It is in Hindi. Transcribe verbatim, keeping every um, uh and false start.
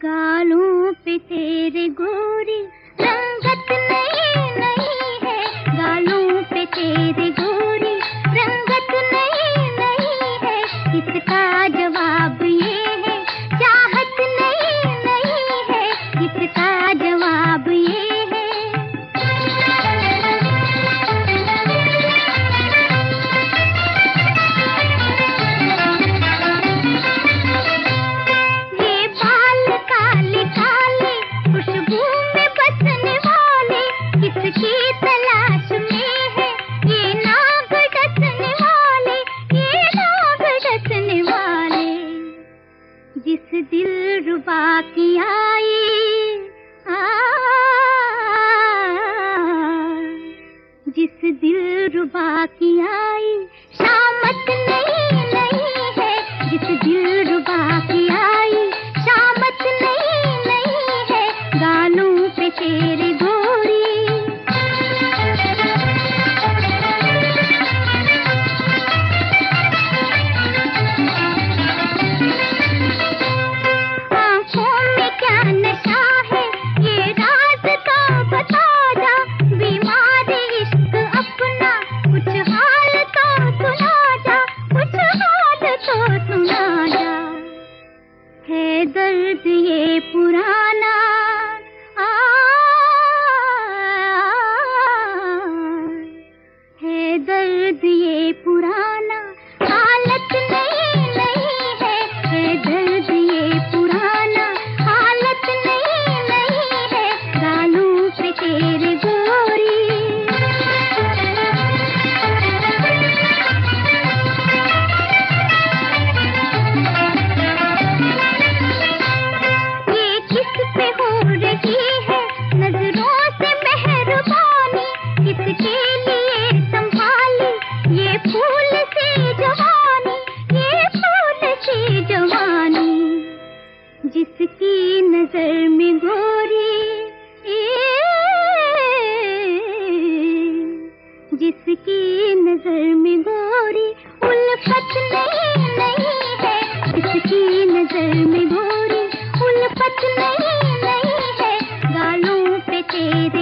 गालों पे तेरे गोरी रंगत नहीं नहीं है, गालों पे तेरे गोरी रंगत नहीं नहीं है। इसका जवाब ये है चाहत नहीं नहीं है, इसका जवाब ये है। ये बाल काले काले खुशबू में बसने वाले, किसकी तलाश में है ये नाग डसने वाले, ये नाग डसने वाले। जिस दिलरुबा की आई आ, जिस दिलरुबा की आई शामत नहीं नहीं है, जिस दिलरुबा की आई शामत नहीं नहीं है। गालों पे तेरे गोरी आंखों में क्या नशा है ये राज का बता जा, बीमार इश्क अपना कुछ हाल तो सुना जा, कुछ हाल तो सुना जा। है दर्द ये पुराना आ, है दर्द ये पुराना हालत नहीं नहीं है, है दर्द ये पुराना हालत नहीं नहीं है। गालों पे तेरे गोरी ये किस पे हो रही है नजरों से मेहरबानी, किसके लिए संभाली ये फूल सी जवानी, ये फूल सी जवानी। जिसकी नजर में गोरी जिसकी नजर में गोरी उल्फत नहीं नहीं है, जिसकी नजर में गोरी उल्फत नहीं नहीं है। गालों पे तेरे